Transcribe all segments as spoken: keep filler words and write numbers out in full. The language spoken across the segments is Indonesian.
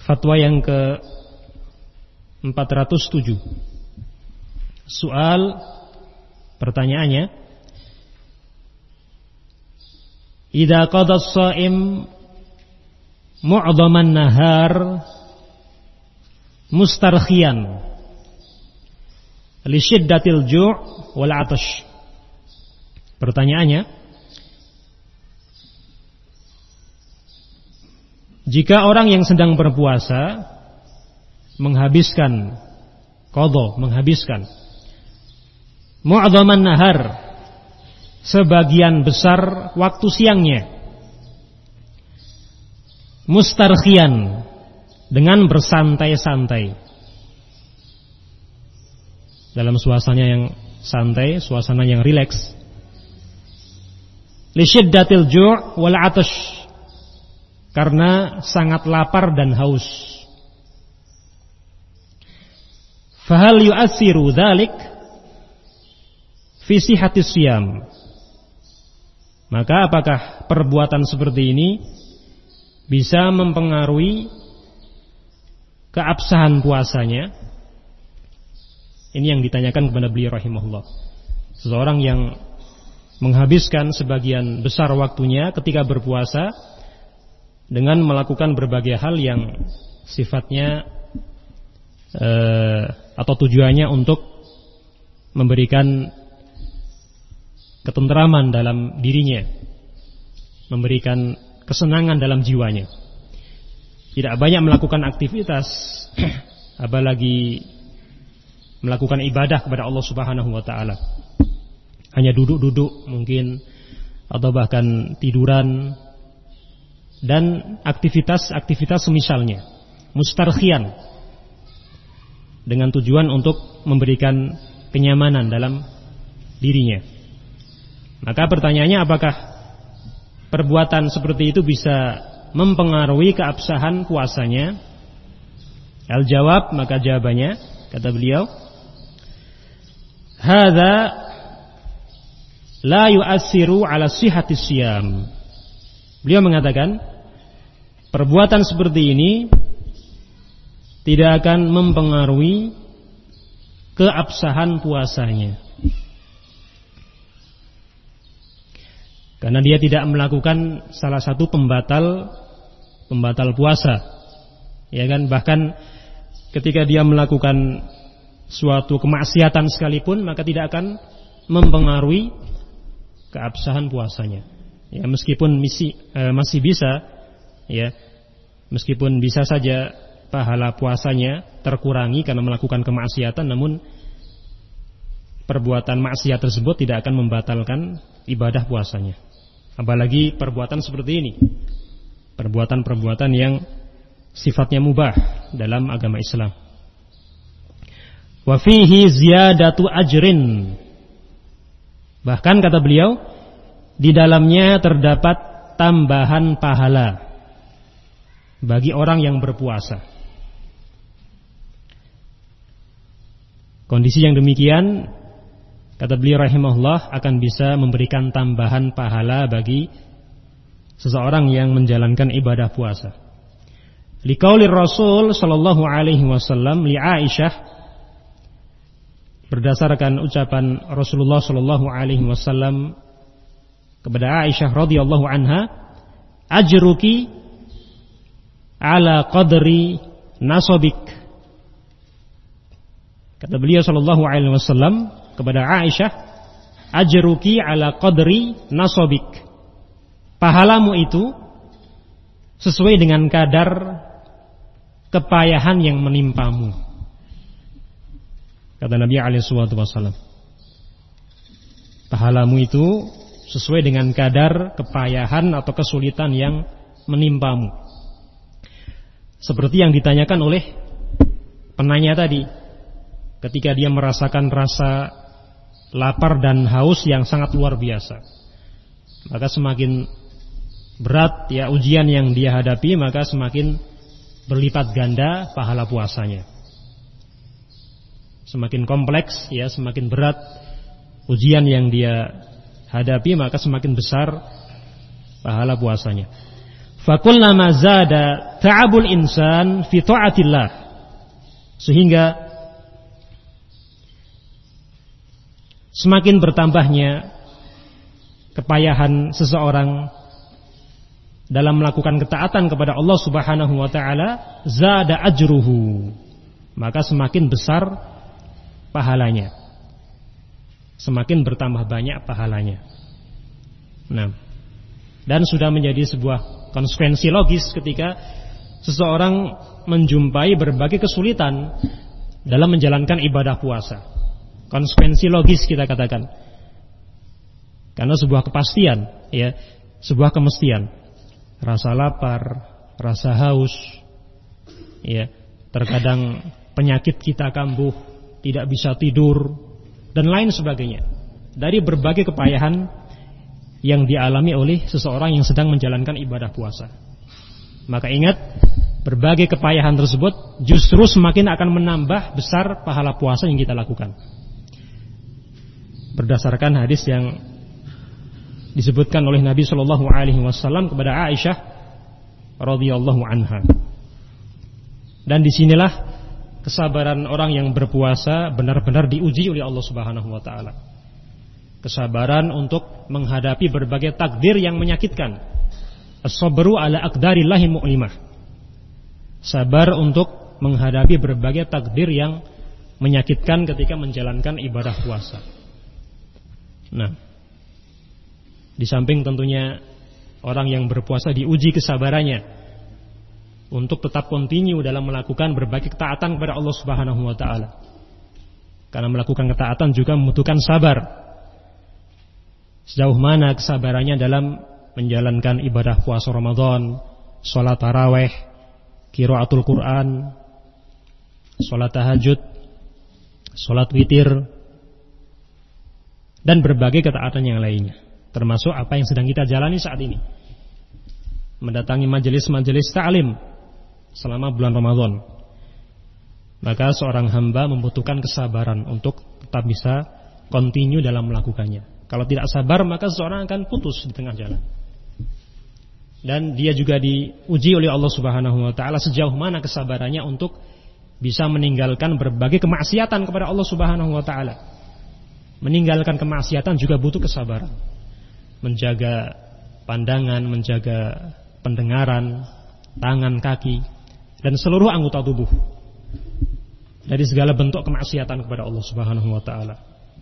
Fatwa yang ke empat ratus tujuh. Soal pertanyaannya, idza qada as-shaim mu'dhaman nahar mustarkhiyan li syiddatil ju' wal 'atash. Pertanyaannya, jika orang yang sedang berpuasa menghabiskan qadha, menghabiskan mu'dhaman nahar, sebagian besar waktu siangnya, mustarkhiyan, dengan bersantai-santai, dalam suasana yang santai, suasana yang rileks, li syiddatil ju' wal 'atash, karena sangat lapar dan haus. Fahal yu'assiru dzalik fi sihhatis siyam? Maka apakah perbuatan seperti ini bisa mempengaruhi keabsahan puasanya? Ini yang ditanyakan kepada beliau rahimahullah. Seseorang yang menghabiskan sebagian besar waktunya ketika berpuasa dengan melakukan berbagai hal yang sifatnya eh, atau tujuannya untuk memberikan ketenteraman dalam dirinya, memberikan kesenangan dalam jiwanya. Tidak banyak melakukan aktivitas, apalagi melakukan ibadah kepada Allah Subhanahu wa taala. Hanya duduk-duduk mungkin, atau bahkan tiduran, dan aktivitas-aktivitas semisalnya, mustarkhiyan, dengan tujuan untuk memberikan kenyamanan dalam dirinya. Maka pertanyaannya, apakah perbuatan seperti itu bisa mempengaruhi keabsahan puasanya? Al-jawab, maka jawabannya, kata beliau, hadza la yu'assiru ala sihhatis siyam. Beliau mengatakan, perbuatan seperti ini tidak akan mempengaruhi keabsahan puasanya, karena dia tidak melakukan salah satu pembatal pembatal puasa, ya kan? Bahkan ketika dia melakukan suatu kemaksiatan sekalipun, maka tidak akan mempengaruhi keabsahan puasanya. Ya, meskipun misi, eh, masih bisa, ya, meskipun bisa saja pahala puasanya terkurangi karena melakukan kemaksiatan, namun perbuatan maksiat tersebut tidak akan membatalkan ibadah puasanya. Apalagi perbuatan seperti ini, perbuatan-perbuatan yang sifatnya mubah dalam agama Islam. Wa fihi ziyadatu ajrin. Bahkan kata beliau, di dalamnya terdapat tambahan pahala bagi orang yang berpuasa. Kondisi yang demikian, kata beliau rahimahullah, akan bisa memberikan tambahan pahala bagi seseorang yang menjalankan ibadah puasa. Liqaulir Rasul sallallahu alaihi wasallam li Aisyah, berdasarkan ucapan Rasulullah sallallahu alaihi wasallam kepada Aisyah radhiyallahu anha, ajruki ala qadri nasabik. Kata beliau sallallahu alaihi wasallam kepada Aisyah, ajruki ala qadri nasabik. Pahalamu itu sesuai dengan kadar kepayahan yang menimpamu. Kata Nabi alaihi wasallam, pahalamu itu sesuai dengan kadar kepayahan atau kesulitan yang menimpamu. Seperti yang ditanyakan oleh penanya tadi, ketika dia merasakan rasa lapar dan haus yang sangat luar biasa, maka semakin berat ya ujian yang dia hadapi, maka semakin berlipat ganda pahala puasanya. Semakin kompleks ya, semakin berat ujian yang dia hadapi, maka semakin besar pahala puasanya. Fakullama zada ta'abul insan fi ta'atillah, sehingga semakin bertambahnya kepayahan seseorang dalam melakukan ketaatan kepada Allah Subhanahu wa taala, zada ajruhu, maka semakin besar pahalanya, semakin bertambah banyak pahalanya. Nah, dan sudah menjadi sebuah konsekuensi logis ketika seseorang menjumpai berbagai kesulitan dalam menjalankan ibadah puasa. Konsekuensi logis kita katakan, karena sebuah kepastian, ya, sebuah kemestian, rasa lapar, rasa haus, ya, terkadang penyakit kita kambuh, tidak bisa tidur, dan lain sebagainya, dari berbagai kepayahan yang dialami oleh seseorang yang sedang menjalankan ibadah puasa. Maka ingat, berbagai kepayahan tersebut justru semakin akan menambah besar pahala puasa yang kita lakukan. Berdasarkan hadis yang disebutkan oleh Nabi Shallallahu Alaihi Wasallam kepada Aisyah radhiyallahu anha. Dan disinilah kesabaran orang yang berpuasa benar-benar diuji oleh Allah Subhanahu Wa Taala. Kesabaran untuk menghadapi berbagai takdir yang menyakitkan. As-sabru ala aqdarillahi mu'limah. Sabar untuk menghadapi berbagai takdir yang menyakitkan ketika menjalankan ibadah puasa. Nah, di samping tentunya orang yang berpuasa diuji kesabarannya untuk tetap kontinu dalam melakukan berbagai ketaatan kepada Allah Subhanahu wa taala. Karena melakukan ketaatan juga membutuhkan sabar. Sejauh mana kesabarannya dalam menjalankan ibadah puasa Ramadan, sholat taraweh, qiraatul Quran, sholat tahajud, sholat witir, dan berbagai ketaatan yang lainnya, termasuk apa yang sedang kita jalani saat ini, mendatangi majelis-majelis ta'lim selama bulan Ramadan. Maka seorang hamba membutuhkan kesabaran untuk tetap bisa kontinu dalam melakukannya. Kalau tidak sabar, maka seseorang akan putus di tengah jalan. Dan dia juga diuji oleh Allah Subhanahu wa taala sejauh mana kesabarannya untuk bisa meninggalkan berbagai kemaksiatan kepada Allah Subhanahu wa taala. Meninggalkan kemaksiatan juga butuh kesabaran. Menjaga pandangan, menjaga pendengaran, tangan, kaki, dan seluruh anggota tubuh dari segala bentuk kemaksiatan kepada Allah Subhanahu wa taala.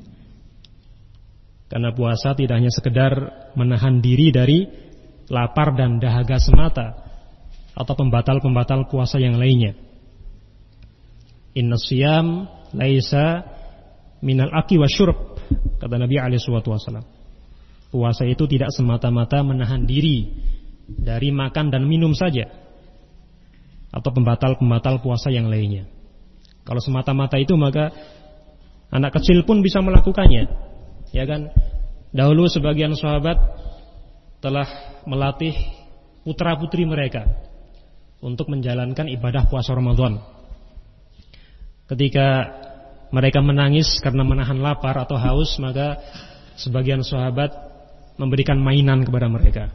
Karena puasa tidak hanya sekedar menahan diri dari lapar dan dahaga semata atau pembatal-pembatal puasa yang lainnya. Inna siyam laisa minal aki wa syurb, kata Nabi alaihi wasallam. Puasa itu tidak semata-mata menahan diri dari makan dan minum saja atau pembatal-pembatal puasa yang lainnya. Kalau semata-mata itu, maka anak kecil pun bisa melakukannya. Ya kan, dahulu sebagian sahabat telah melatih putra-putri mereka untuk menjalankan ibadah puasa Ramadan. Ketika mereka menangis karena menahan lapar atau haus, maka sebagian sahabat memberikan mainan kepada mereka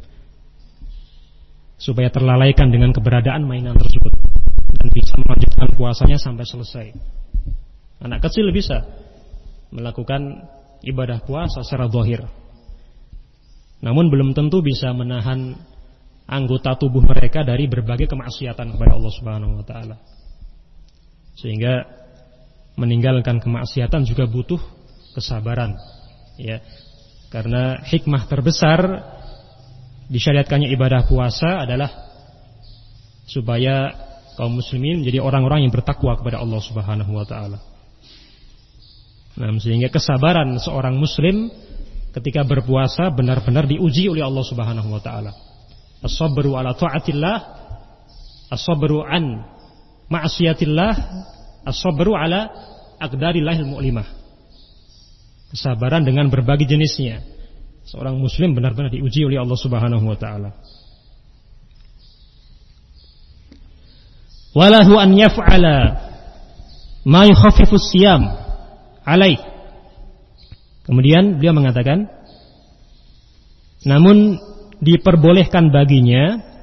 supaya terlalaikan dengan keberadaan mainan tersebut dan bisa melanjutkan puasanya sampai selesai. Anak kecil bisa melakukan ibadah puasa secara zahir, namun belum tentu bisa menahan anggota tubuh mereka dari berbagai kemaksiatan kepada Allah Subhanahu wa taala. Sehingga meninggalkan kemaksiatan juga butuh kesabaran, ya. Karena hikmah terbesar disyariatkannya ibadah puasa adalah supaya kaum muslimin menjadi orang-orang yang bertakwa kepada Allah Subhanahu wa taala. Nah, sehingga kesabaran seorang muslim ketika berpuasa benar-benar diuji oleh Allah Subhanahu wa taala. As-sabru ala ta'atillah, as-sabru an ma'siyatillah, as-sabru ala aqdarillahil mu'limah. Kesabaran dengan berbagai jenisnya. Seorang muslim benar-benar diuji oleh Allah Subhanahu wa taala. Walahu an yaf'ala ma yukhaffifus siyam alaih. Kemudian beliau mengatakan, namun diperbolehkan baginya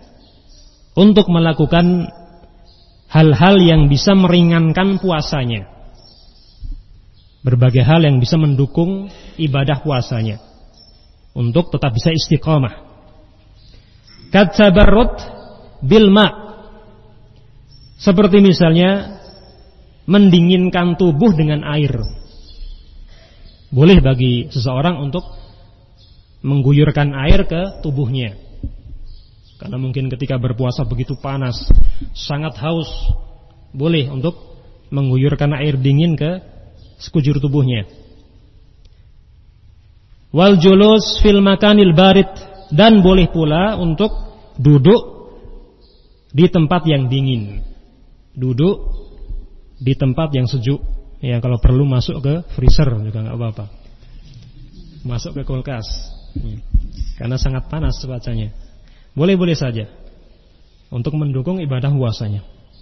untuk melakukan hal-hal yang bisa meringankan puasanya. Berbagai hal yang bisa mendukung ibadah puasanya untuk tetap bisa istiqamah. Katabarrud bil ma', seperti misalnya mendinginkan tubuh dengan air. Boleh bagi seseorang untuk mengguyurkan air ke tubuhnya, karena mungkin ketika berpuasa begitu panas, sangat haus. Boleh untuk mengguyurkan air dingin ke sekujur tubuhnya. Wal julus fil makanil barid, dan boleh pula untuk duduk di tempat yang dingin, duduk di tempat yang sejuk. Ya, kalau perlu masuk ke freezer juga nggak apa-apa, masuk ke kulkas, karena sangat panas cuacanya. Boleh-boleh saja untuk mendukung ibadah puasanya.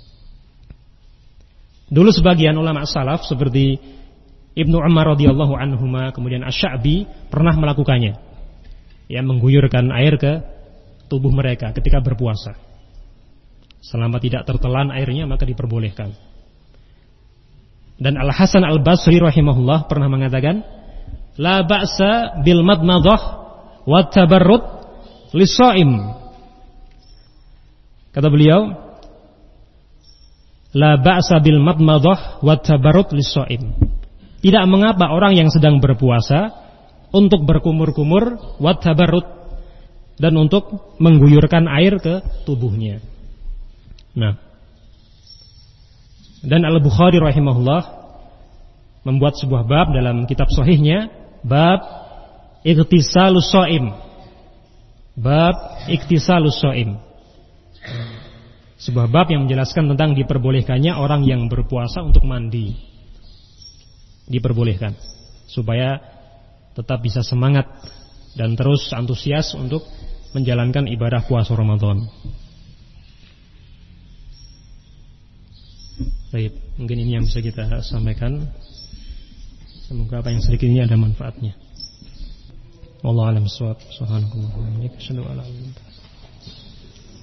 Dulu sebagian ulama salaf seperti Ibnu Umar radhiyallahu anhuma, kemudian Asy-Sya'bi pernah melakukannya, ya, mengguyurkan air ke tubuh mereka ketika berpuasa. Selama tidak tertelan airnya maka diperbolehkan. Dan Al-Hasan Al-Basri rahimahullah pernah mengatakan, la ba'sa bil madmadah wa tabarrud lis-shaim. Kata beliau, la ba'sa bil madmadah wa tabarrud lis-shaim. Tidak mengapa orang yang sedang berpuasa untuk berkumur-kumur wa tabarrud, dan untuk mengguyurkan air ke tubuhnya. Nah, dan Al-Bukhari rahimahullah membuat sebuah bab dalam kitab sahihnya, bab iktisalus shaim. Bab iktisalus shaim. Sebuah bab yang menjelaskan tentang diperbolehkannya orang yang berpuasa untuk mandi. Diperbolehkan supaya tetap bisa semangat dan terus antusias untuk menjalankan ibadah puasa Ramadan. Baik, mungkin ini yang bisa kita sampaikan. Semoga apa yang sedikit ini ada manfaatnya. Wallahu a'lam bishawab. Subhanakallahumma wa bihamdika asyhadu an la ilaha illa anta